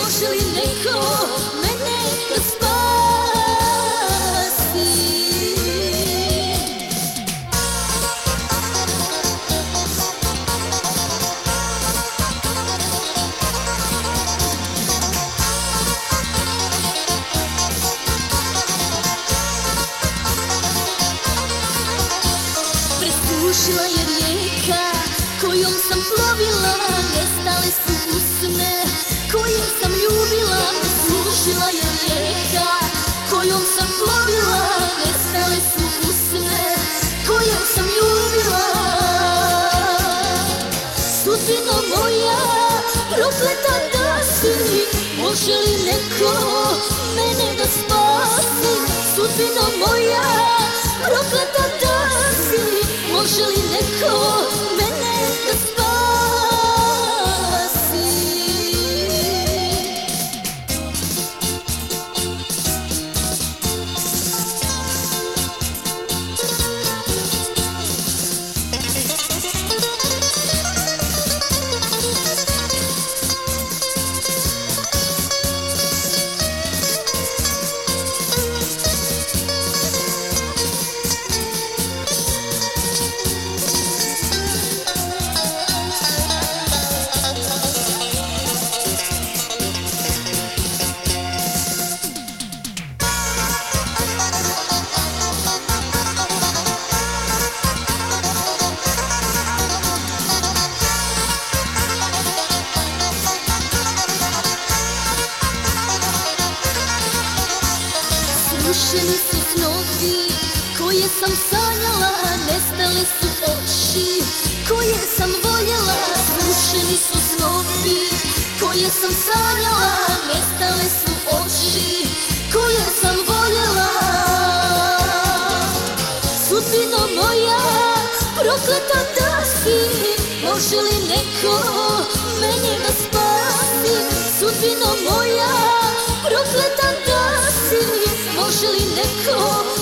može li neko mene da spasi? Presušila je rijeka kojom sam plovila, nestale su usne koje sam ljubila. Presušila je rijeka kojom sam plovila, nestale su usne koje sam ljubila. Sudbino moja, prokleta da si, može li neko mene da spasi? Sudbino moja, prokleta da si, može li neko mene da spasi? Srušeni su snovi koje sam sanjala, nestale su oči koje sam voljela. Srušeni su snovi koje sam sanjala, nestale su oči koje sam voljela. Sudbino moja, prokleta da si, može li neko mene da spasi? Sudbino moja, prokleta da si, može li neko